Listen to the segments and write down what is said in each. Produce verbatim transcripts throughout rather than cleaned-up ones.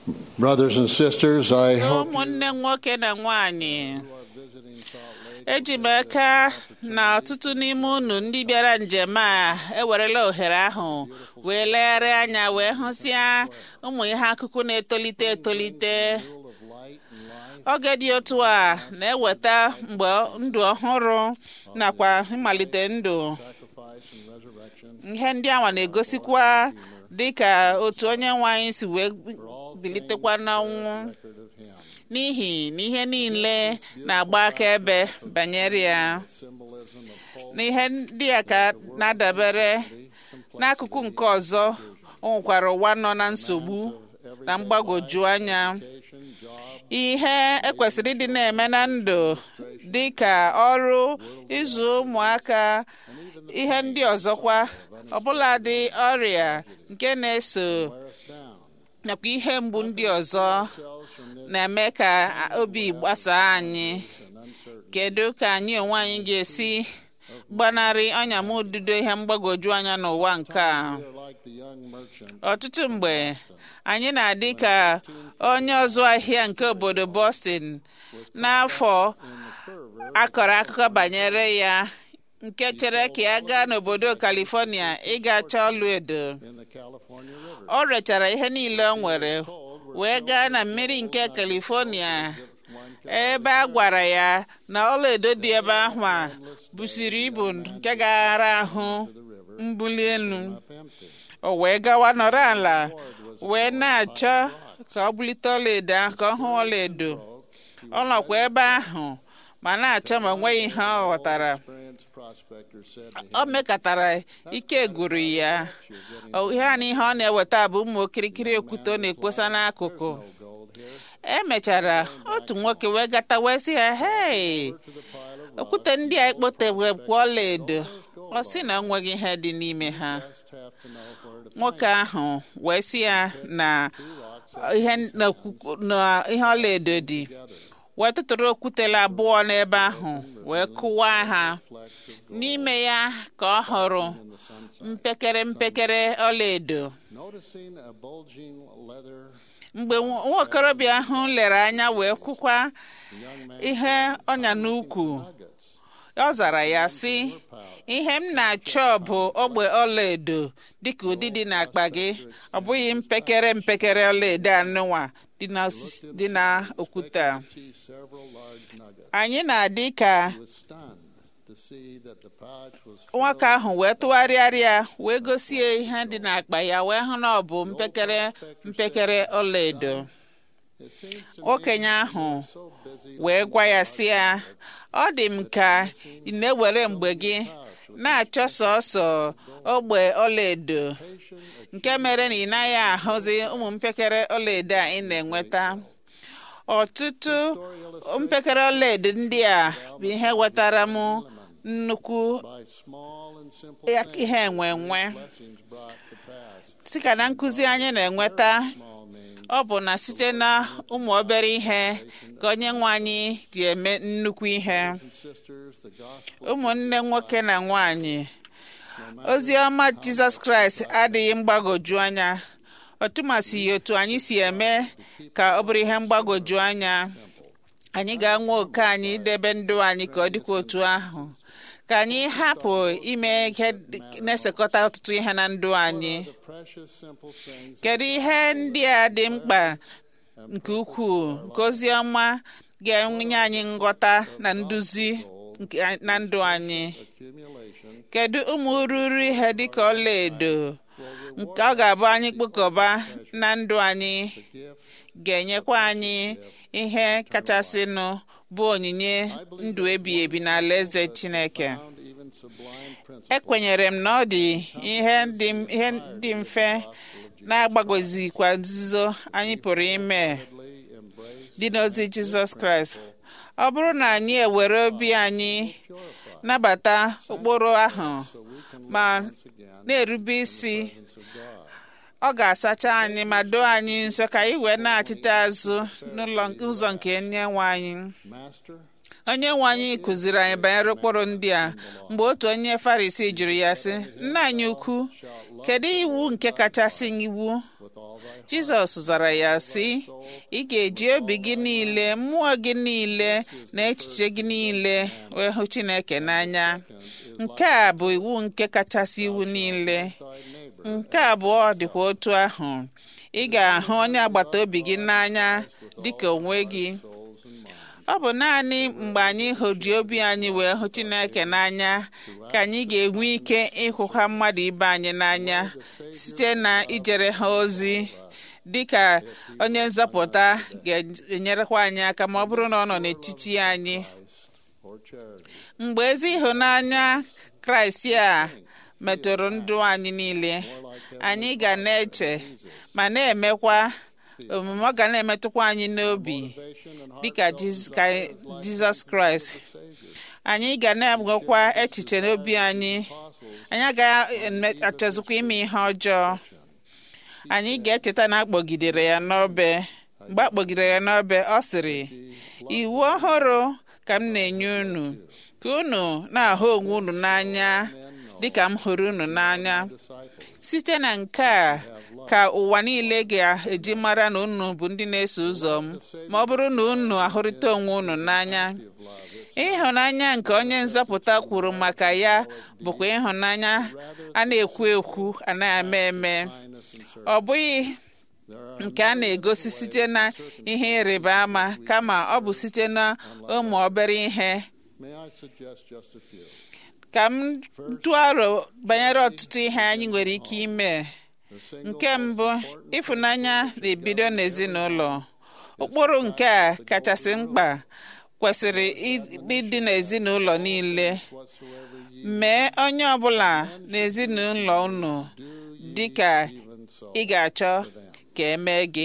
Brothers and sisters, I hope ụmụnne nwoke na nwanyị you are visiting Salt Lake. eji m aka na ọtụtụ n'ime unu ndị bịara njem a ewerela ohere ahụ wee legharịa anya wee hụsịa ụmụ ihe akụkụ na-etolite etolite. Full of light and life. Oge dị otu a na-eweta mgbe ndụ ọhụrụ nakwa ịmalite ndụ. Sacrifice and resurrection. Ihe ndị awa na-egosikwa dịka otu onye nwe anyị si wee bilitekwa n'ọnwụ, Record of him. n'ihi na ihe niile na-agba akaebe banyere ya. Symbolism of hope. N'ihe ndị a ka na-adabere n'akụkụ nke ọzọ, o nwekwara ụwa nọ na nsogbu na mgbagwoju anya. Job. Ihe ekwesịrị ịdị na-eme na ndụ dị ka ọrụ, ịzụ ụmụaka, ihe ndị ọzọkwa, ọbụladị ọrịa nke na-eso Wear us down. nakwa ihe mgbu ndị ọzọ Cells from this na-eme ka obi gbasaa anyị. and uncertain. Kedu ka anyị onwe anyị ga-esi gbanarị ọnya m ududo ihe mgbagwoju anya n'ụwa nke a? We are like the young merchant Ọtụtụ mgbe anyị na-adị ka onye ọzụ ahịa nke obodo Boston n'afọ in the fervor akọrọ akụkọ banyere ya, nke chere ka ya gaa n'obodo California ịga chọọ ọlụ edo. in the California River. O rechara ihe niile o nwere wee gaa na mmiri nke California, ebe a gwara ya na ọlaedo dị ebe ahụ a busiri ibu nke gaghara ahụ mbuli elu. Up empty. O wee gawa nọrọ ala wee na-achọ ka ọ bulite ọlaedo ahụ, ka ọ hụ ọlaedo. Ọ nọkwa ebe ahụ ma na-achọ ma nweghị ihe ọ ghọtara. Experienced prospector said to him, O mekatara ike gwụrụ ya. O- ihe a na ihe ọ na-eweta bụ ụmụ okirikiri okwute ọ na-ekposa n'akụkụ. "No gold here." Emechara otu nwoke wee gata wee sị ya, hei, To the pile of okwute ndị a ekpotewekwa ọlaedo. Ọ sị na o nweghị ihe dị n'ime ha. rocks, have to know where to find Nwoke ahụ wee sị ya na two rocks ihe na okwukwu- na ihe ọlaedo dị, together. wee tụtụrụ okwutela abụọ n'ebe ahụ wee kụwaa ha. Flecks of gold N'ime ya ka ọ hụrụ in the sunset. mpekere mpekere ọlaedo. Noticing a bulging leather, Mgbe nwa nwa okorobịa ahụ lere anya wee kwukwa the young man ihe ọnya n'ukwu, nuggets ọ zara ya sị, ihe m na-achọ bụ ogbe ọlaedo dịka ụdị dị n'akpa gị, ọ bụghị mpekere mpekere ọlaedo anụnwa dị na osisi- dị na okwute a. see several large nuggets. Anyị na-adị ka He was stunned to see that the pouch was nwoke ahụ wee tụgharịarịa wee gosie ihe dị n'akpa ya, wee hụ na ọ bụ mpekere mpekere ọlaedo. It seems to Okenye ahụ so busy wee gwa ya sị ya, ọ dị m ka ị na-ewere mgbe gị na-achọ sọsọ ogbe ọlaedo, patient, nke mere na ị naghị ahụzi ụmụ mpekere ọlaedo a ị na-enweta. Ọtụtụ mpekere ọlaedo ndị a bụ ihe wetara m nnukwu by small and simple ya- things, ihe enwe enwe. blessings brought to pass. Sika na nkụzi anyị na-enweta, Small means ọ bụ na site na ụmụ obere ihe ka onye nwe anyị ji eme nnukwu ihe. and sisters, the gospel Ụmụnne nwoke na nwanyị, ozi ọma Jizọs Kraịst adịghị mgbagwoju anya. Ọtụmasị otu anyị si eme ka ọ bụrụ ihe mgbagwoju anya, anyị ga-anwa oke anyị idebe ndụ anyị ka ọ dịkwa otu ahụ, ka anyị hapụ ime ihe dị- na-esekọta ọtụtụ ihe na ndụ anyị. the precious simple things Kedu ihe ndị a dị mkpa nke ukwuu nke ozi ọma ga-enye anyị nghọta na nduzi nke- na ndụ anyị? accumulation Kedu ụmụ ururu ihe dịka ọlaedo nke ọ ga-abụ anyị kpokọba na ndụ anyị gift ga-enyekwa anyị ihe kachasịnụ bụ onyinye ndụ ebighị ebi na alaeze Chineke? found even sublime principles Ekwenyere m na ọ dị ihe dị ihe dị mfe na-agbagozikwa nzuzo anyị pụrụ ime embrace dị n'ozi Jizọs Kraịst. Ọ bụrụ na anyị ewere obi anyị nabata ụkpụrụ ahụ ma na-erube isi, ọ ga-asacha anyị ma doo anyị nsọ ka anyị wee na-achịta azụ n'ụlọ ụzọ nke onye nwe anyị. Master, Onye nwe anyị kụziri anyị banyere ụkpụrụ ndị a mgbe otu onye Farisi jụrụ ya sị, nna anyị ukwu, kedu iwu nke kachasị iwu? Jizọs zara ya sị, ị ga-eji obi gị niile, mmụọ gị niile na echiche gị niile wee hụ Chineke n'anya. Nke a bụ iwu nke kachasị iwu niile. Nke abụọ dịkwa otu ahụ, ị ga-ahụ onye agbata obi gị n'anya dịka onwe gị. Ọ bụ naanị mgbe anyị hụji obi anyị wee hụ Chineke n'anya ka anyị ga-enwe ike ịhụkwa mmadụ ibe anyị n'anya site na ijere ha ozi dịka onye nzọpụta ga-enyerekwa anyị aka ma ọ bụrụ na ọ nọ n'etiti anyị. Mgbe ezi ịhụnanya Kraịst a metụrụ ndụ anyị niile, anyị ga na-eche ma na-emekwa omume ọ ga na-emetụkwa anyị n'obi dịka Jizọs Kraịst. Anyị ga na-enwekwa echiche n'obi anyị, anyị agaghị achọzikwa ime ihe ọjọọ. Anyị ga-echeta na akpọgidere ya n'obe. Mgbe akpọgidere ya n'obe, ọ sịrị, iwu ọhụrụ ka m na-enye unu, ka unu na-ahụ onwe unu n'anya dịka m hụrụ unu n'anya. Site na nke a ka ụwa niile ga-eji mara na unu bụ ndị na-eso ụzọ m, ma ọ bụrụ na unu ahụrịta onwe unu n'anya. Ịhụnanya nke onye nzọpụta kwuru maka ya bụkwa ịhụnanya a na-ekwu ekwu, a na-eme eme. Ọ bụghị nke a na-egosi site na ihe ịrịba ama, kama ọ bụ site na ụmụ obere ihe. Ka m tụọ aro banyere ọtụtụ ihe anyị nwere ike ime. Nke mbụ, ịfụnanya na-ebido n'ezinụlọ. Ụkpụrụ nke a kachasị mkpa kwesịrị ịdị n'ezinụlọ niile. Mee onye ọbụla n'ezinụlọ unu dịka ị ga-achọ ka emee gị.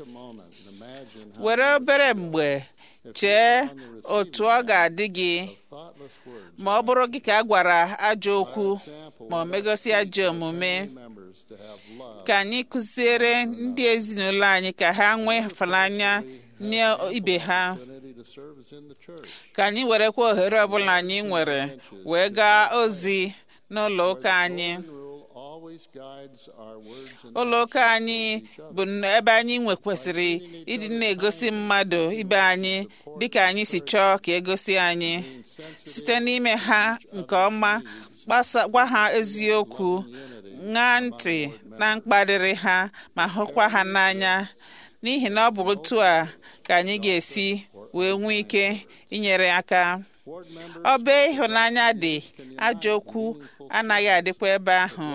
Were obere mgbe chee otu ọ ga-adị gị ma ọ bụrụ gị ka a gwara ajọ okwu ma ọ megosi ajọ omume. Ka anyị kụziere ndị ezinụlọ anyị ka ha nwee ịhụnanya nye ibe ha. Ka anyị werekwa ohere ọbụla anyị nwere wee gaa ozi n'ụlọ ụka anyị. Ụlọ ụka anyị bụ ebe anyị nwe kwesịrị ịdị na-egosi mmadụ ibe anyị dịka anyị si chọọ ka egosi anyị, site n'ime ha nke ọma, gwa ha eziokwu, ṅaa ntị na mkparịrị ha, ma hụkwa ha n'anya. N'ihi na ọ bụ otu a ka anyị ga-esi wee nwee ike inyere aka. Ọbe ịhụnanya dị, ajọ okwu anaghị adịkwa ebe ahụ.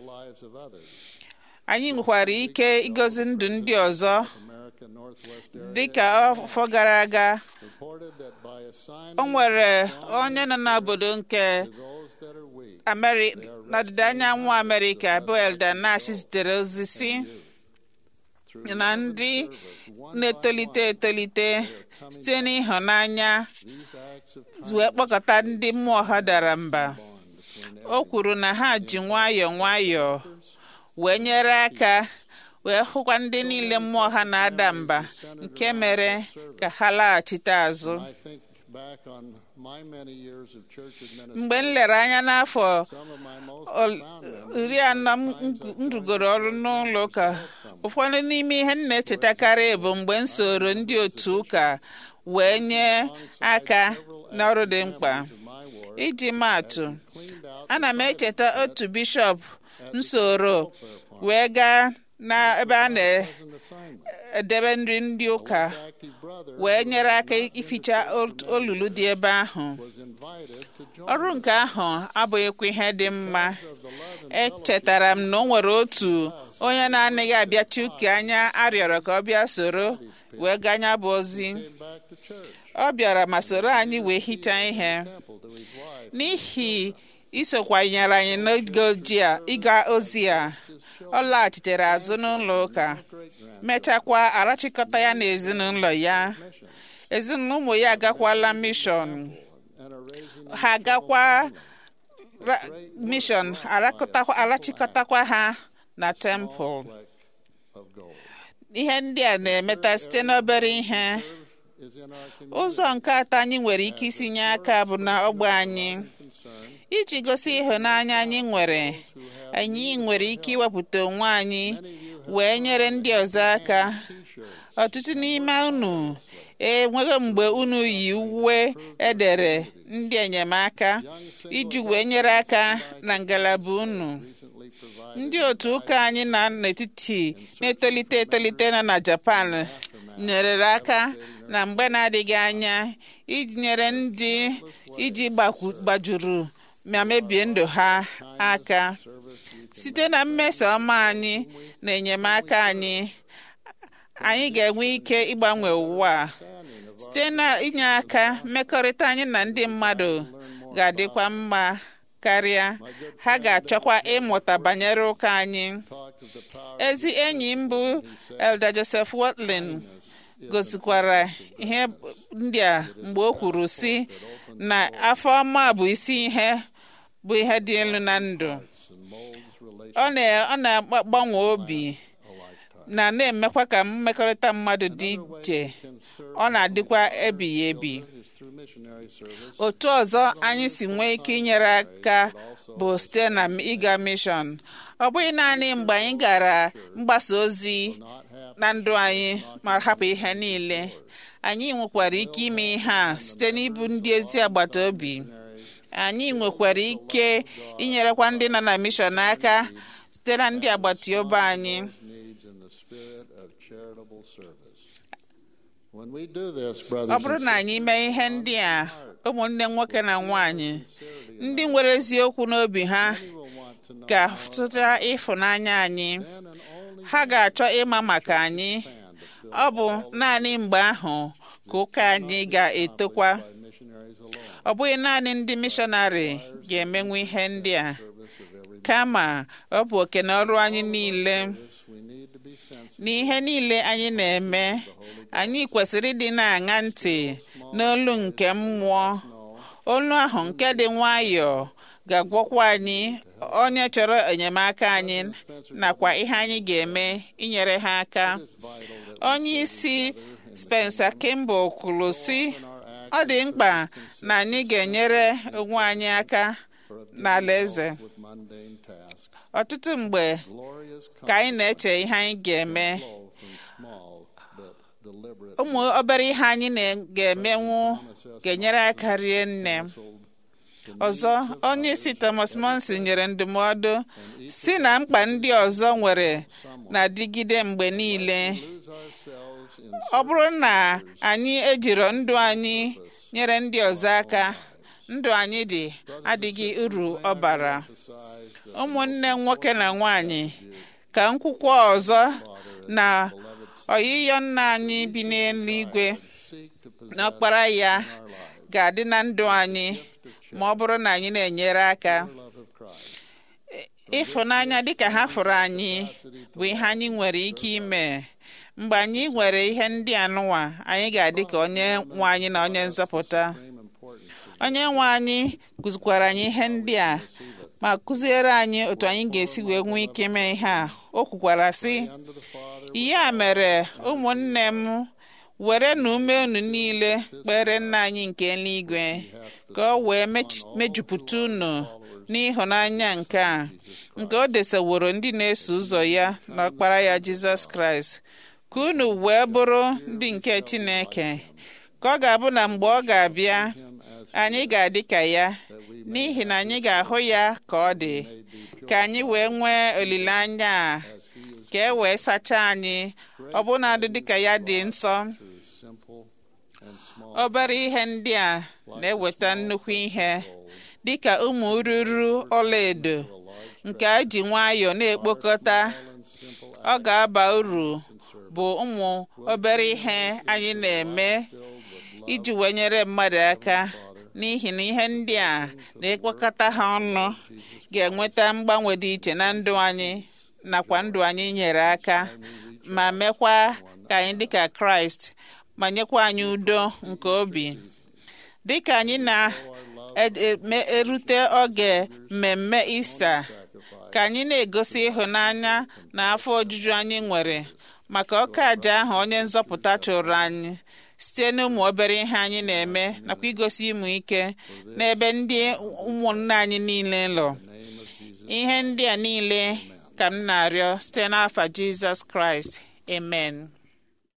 Anyị nwekwara ike igozi ndụ ndị ọzọ. Dịka afọ gara aga, o nwere onye nọ n'obodo nke n'ọdịda anyanwụ Amerịka bụ Elder Nash zitere ozi si na ndị na-etolite etolite site n'ịhụnanya wee kpọkọta ndị mmụọ ha dara mba. O kwuru na ha ji nwayọọ nwayọọ wee nyere aka wee hụkwa ndị niile mmụọ ha na-ada mba, nke mere ka ha laghachite azụ. Mgbe m lere anya n'afọ iri anọ m rugoro ọrụ n'ụlọ ụka, ụfọdụ n'ime ihe m na-echetakarị bụ mgbe m soro ndị otu ụka wee nye aka n'ọrụ dị mkpa. Iji maatụ, ana m echeta otu bishọp m soro wee gaa n'ebe a na-edebe nri ndị ụka wee nyere aka ificha olulu dị ebe ahụ. Ọrụ nke ahụ abụghịkwa ihe dị mma. Echetara m na o nwere otu onye na-anaghị abịachi ụka anya arịọrọ ka ọ bịa soro wee ganya bụ ozi. Ọ bịara ma soro anyị wee hichaa ihe. N'ihi isokwanyere anyị n'ịga ozi a, ọ laghachitere azụ n'ụlọ ụka, mechakwa arachịkọta ya na ezinụlọ ya. Ezinụlọ ụmụ ya agakwala mishọn, ha agakwa mishọn, arachịkọtakwa ha na tempụl. Ihe ndị a na-emeta site n'obere ihe. Ụzọ nke atọ anyị nwere ike isi nye aka bụ na ogbe anyị. Iji gosi ịhụnanya anyị nwere, anyị nwere ike iwepụta onwe anyị wee nyere ndị ọzọ aka. Ọtụtụ n'ime unu enweghị mgbe unu yi uwe edere ndị enyemaka iji wee nyere aka na ngalaba unu. Ndị otu ụka anyị na n'etiti na-etolite etolite nọ na Japan nyerere aka na mgbe na-adịghị anya iji nyere ndị iji gbajuru ma mebie ndụ ha aka. Site na mmeso ọma anyị na enyemaka anyị, anyị ga-enwe ike ịgbanwe ụwa. Site na inye aka, mmekọrịta anyị na ndị mmadụ ga-adịkwa mma karịa. Ha ga-achọkwa ịmụta banyere ụka anyị. Ezi enyi m bụ Elder Joseph Watling gosikwara ihe ndị a mgbe o kwuru sị na afọ ọma bụ isi ihe bụ ihe dị elu na ndụ. Ọ na-agbanwe obi na na-emekwa ka mmekọrịta mmadụ dị iche. Ọ na-adịkwa ebighị ebi. Otu ọzọ anyị si nwee ike inyere aka bụ site na ịga mishọn. Ọ bụghị naanị mgbe anyị gara mgbasa ozi na ndụ anyị ma hapụ ihe niile. Anyị nwekwara ike ime ihe a site n'ịbụ ndị ezi agbata obi. Anyị nwekwara ike inyerekwa ndị nọ na mishọn aka site na ndị agbata obi anyị. Ọ bụrụ na anyị mee ihe ndị a, ụmụnne nwoke na nwanyị ndị nwere eziokwu n'obi ha ga-afụta ịfụnanya anyị. Ha ga-achọ ịma maka anyị. Ọ bụ naanị mgbe ahụ ka ụka anyị ga-etokwa. Ọ bụghị naanị ndị mishọnarị ga-emenwu ihe ndị a, kama ọ bụ oke na ọrụ anyị niile. N'ihe niile anyị na-eme, anyị kwesịrị ịdị na-aṅa ntị n'olu nke mmụọ. Olu ahụ nke dị nwayọọ ga-agwakwa anyị onye chọrọ enyemaka anyị nakwa ihe anyị ga-eme inyere ha aka. Onye isi Spencer Kimball kwuru sị, ọ dị mkpa na anyị ga-enyere onwe anyị aka n'alaeze. Ọtụtụ mgbe ka anyị na-eche ihe anyị ga-eme, ụmụ obere ihe anyị ga-emenwu ga-enyere aka rie nne. Ọzọ, onye isi Thomas Monson nyere ndụmọdụ si na mkpa ndị ọzọ nwere na-adịgide mgbe niile. Ọ bụrụ na anyị ejiri ndụ anyị nyere ndị ọzọ aka, ndụ anyị dị adịghị uru ọ bara. Ụmụnne nwoke na nwanyị, ka nkwukwa ọzọ na ọyịyọ nna anyị bi n'eluigwe na ọkpara ya ga-adị na ndụ anyị ma ọ bụrụ na anyị na-enyere aka. Ịfụnanya dịka ha fụrụ anyị bụ ihe anyị nwere ike ime. Mgbe anyị nwere ihe ndị anụwa, anyị ga-adị ka onye nwe anyị na onye nzọpụta. Onye nwe anyị kụzikwara anyị ihe ndị a ma kụziere anyị otu anyị ga-esi wee nwee ike mee ihe a. O kwukwara sị, ya mere ụmụnne m, were na ume unu niile kpere nna anyị nke eluigwe ka o wee mejupụta unu n'ịhụnanya nke a nke o desaworo ndị na-eso ụzọ ya na ọkpara ya Jizọs Kraịst, ka unu wee bụrụ ndị nke Chineke, ka ọ ga-abụ na mgbe ọ ga-abịa anyị ga-adị ka ya, n'ihi na anyị ga-ahụ ya ka ọ dị, ka anyị wee nwee olileanya a, ka e wee sachaa anyị ọbụnadị dịka ya dị nsọ. Obere ihe ndị a na-eweta nnukwu ihe, dịka ụmụ ururu ọlaedo nke a ji nwayọọ na-ekpokọta. Ọ ga-aba uru bụ ụmụ obere ihe anyị na-eme iji wee nyere mmadụ aka, n'ihi na ihe ndị a na-ekpokọta ha ọnụ ga-enweta mgbanwe dị iche na ndụ anyị nakwa ndụ anyị nyere aka, ma mekwa ka anyị dịka Kraịst, ma nyekwa anyị udo nke obi. Dịka anyị na-erute oge mmemme Ista, ka anyị na-egosi ịhụnanya na afọ ojuju anyị nwere maka ọka aja ahụ onye nzọpụta chụrụ anyị site n'ụmụ obere ihe anyị na-eme, nakwa igosi ịmụ ike n'ebe ndị ụmụnne anyị niile nọ. ihe ndị a niile ka m na-arịọ site n'afa Jizọs Kraịst, amen.